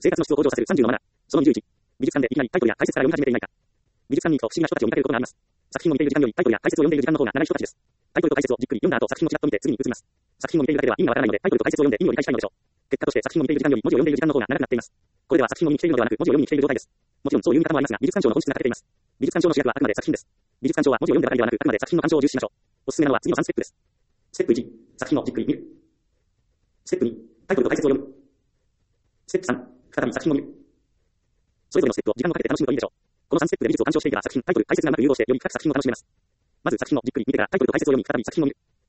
生活の質を向上させる30のマナー。その21。美術館でいきなりタイトルや解説から読み始めていないか。美術館に行くと不思議な人たちを見かけることがあります。作品を見ている時間よりタイトルや解説を読んでいる時間の方が長い人たちです。タイトルと解説をじっくり読んだ後、作品をちらっと見て次に移ります。作品を見ているだけでは意味がわからないので、タイトルと解説を読んで意味を理解したいのでしょう。結果として作品を見ている時間より文字を読んでいる時間の方が長くなっています。これでは作品を見に来ているのではなく、文字を読みに来ている状態です。もちろんそういう見方もありますが、美術鑑賞の本質が欠けています。美術鑑賞の主役はあくまで作品です。美術鑑賞は文字を読んでばかりではなく、あくまで作品の鑑賞を重視しましょう。おすすめなのは次の3ステップです。ステップ1、作品をじっくり見る。ステップ2、タイトルと解説を読む。ステップ3、再び作品を見る。それぞれのステップを時間をかけて楽しむといいでしょう。この3ステップで美術を鑑賞していけば作品、タイトル、解説がうまく融合してより深く作品を楽しめます。まず作品をじっくり見てからタイトルと解説を読み、再び作品を見る。